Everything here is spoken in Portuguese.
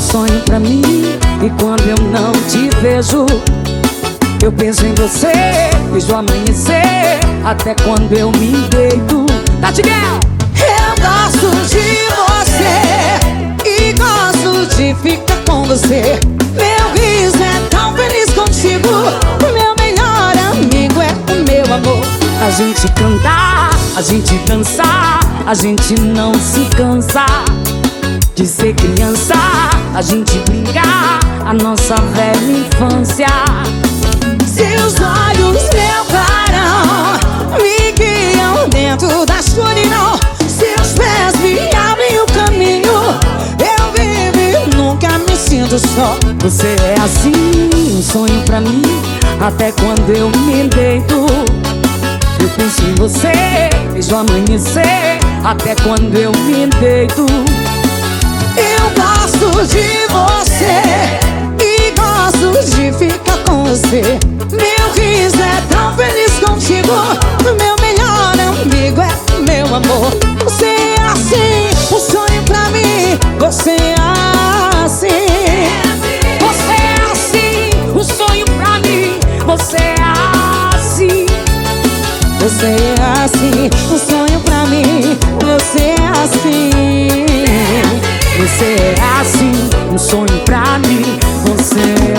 sonho pra mim. E quando eu não te vejo, eu penso em você, vejo amanhecer, até quando eu me deito. Tati Girl! Eu gosto de você e gosto de ficar com você. Meu riso é tão feliz contigo. O meu melhor amigo é o meu amor. A gente cantar, a gente dançar, a gente não se cansa de ser criança. A gente brincar, a nossa velha infância. Seus olhos, meu clarão, me guiam dentro da escuridão. Seus pés me abrem o caminho. Eu vivo e nunca me sinto só. Você é assim, um sonho pra mim, até quando eu me deito. Eu penso em você, vejo amanhecer, até quando eu me deito. Eu gosto de você e gosto de ficar com você. Meu riso é tão feliz contigo. O meu melhor amigo é o meu amor. Você é assim, um sonho pra mim. Você é assim. Você é assim, um sonho pra mim. Você é assim. Você é assim, um sonho pra mim. Você é assim. Você é assim, um sonho pra mim. Você